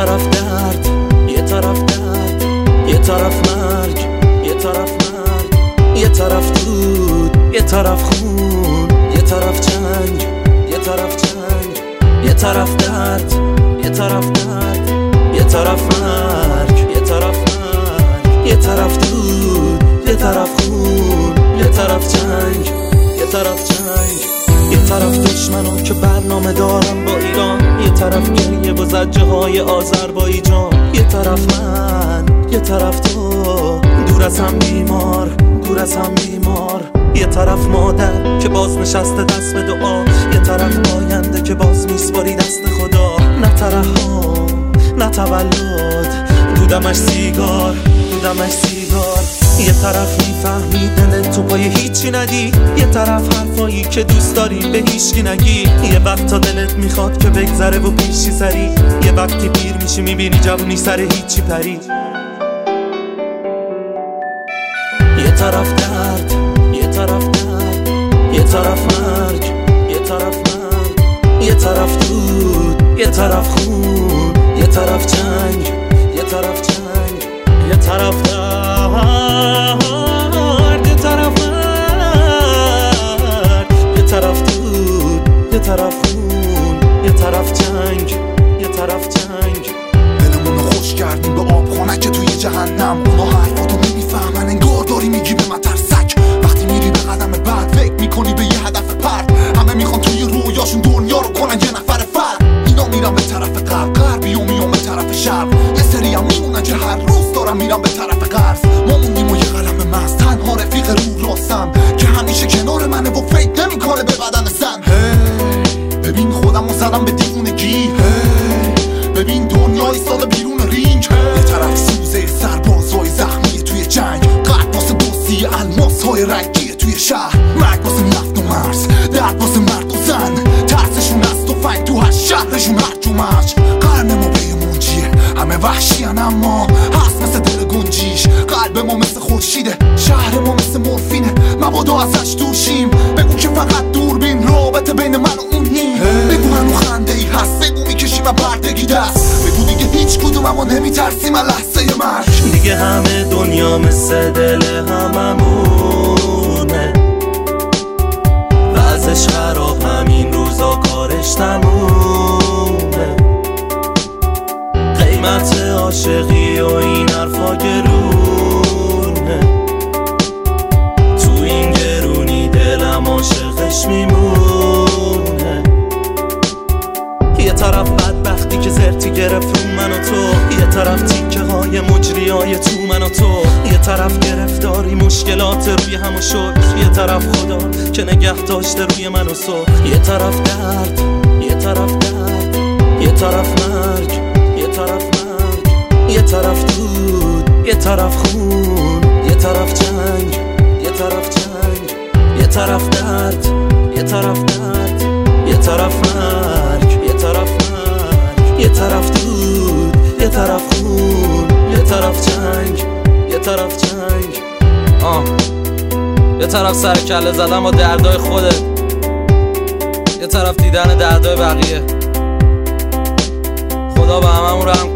طرف درد، یه طرف درد، یه طرف مرگ، یه طرف مرگ، یه طرف دود، یه طرف خون، یه طرف جنگ، یه طرف جنگ، یه طرف درد، یه طرف درد، یه طرف مرگ، یه طرف مرگ، یه طرف دود، یه طرف خون، یه طرف جنگ، یه طرف جنگ، یه طرف دشمنم که برنامه دارم با ایران، یه طرف گریه و زجه های آذربایجان، یه طرف من، یه طرف تو، دور از هم بیمار، دور از هم بیمار، یه طرف مادر که باز نشسته دست به دعا، یه طرف آینده که باز میسپاری دست خدا، نه ترحم نه تولد، دودمش سیگار، دودمش سیگار، یه طرف میفهمی دلت تو پای هیچی ندی، یه طرف حرفایی که دوست داری به هیچکی نگی، یه وقت تا دلت میخواد که بگذره و پیشی سری، یه وقتی پیر میشی میبینی جوونی سر هیچی پری. یه طرف درد، یه طرف درد، یه طرف مرگ، یه طرف مرگ، یه طرف دود، یه طرف خون، یه طرف جنگ، یه طرف جنگ، یه طرف درد، یه طرف مرگ، یه طرف دود، یه طرف خون، یه طرف جنگ، یه طرف جنگ. دلمونو خوش کردیم به آب که توی جهنم، اونا حرفاتو نمیفهمن انگار داری میگی به من ترسک، وقتی میری به قدم بعد فکر میکنی به یه هدف پرد، همه میخوان توی رویاشون دنیا رو کنن یه نفر فرد، اینا میرن به طرف غربی و میان به طرف شرق، یه سری هم میمونن که هر روز دارن میرن به طرف غرب، ما موندیم و یه قلم مست تنها رفیق رو راستم که همیشه کنار منه و فکر نمیکنه به بدن زن. ببین خودمو زدم به دیوونگی، ببین دنیا ایستاده بیرون رینگ، یه طرف سوزه سربازای زخمی توی جنگ، قلب واسه دوستی الماس‌های رنگی توی شهر، مرگ واسه نفت و مرز، درد واسه مرد و زن، ترسشون از تفنگ تو هر شهرشون هرج و مرج، قرن ما پیمون چیه همه وحشیان اما هست مثل دل گنجیش، قلب ما مثل خورشیده، شهر ما مثل مورفینه، مبادا ازش دور شیم، بگو که فقط دوربین رابطه بین من و اون نیم، بگو هنو خنده ای هست، بگو میکشیم بردگی دست، بگو دیگه هیچ کدوم اما نمیترسیم از لحظه مرگ، دیگه همه دنیا مثل دل هممونه، وضعش خراب همین روزا کارش تمومه، قیمت عاشقی و این حرفا گرونه، تو این گرونی دلم عاشقش میمونه، یه طرف بدبختی که زرتی گرفت رو من و تو، یه طرف تیکه های مجری های تو من و تو، یه طرف گرفتاری مشکلات روی هم و شد، یه طرف خدا که نگه داشته روی من و سو، یه طرف درد، یه طرف درد، یه طرف مرگ، یه طرف مرگ، یه طرف دود، یه طرف خون، یه طرف جنگ، یه طرف جنگ، یه طرف درد، یه طرف درد، یه طرف مرگ، یه طرف مرگ، یه طرف دود، یه طرف خون، یه طرف جنگ، یه طرف جنگ. یه طرف سر کله زدن با دردای خودت، یه طرف دیدن دردای بقیه. خدا به هممون رحم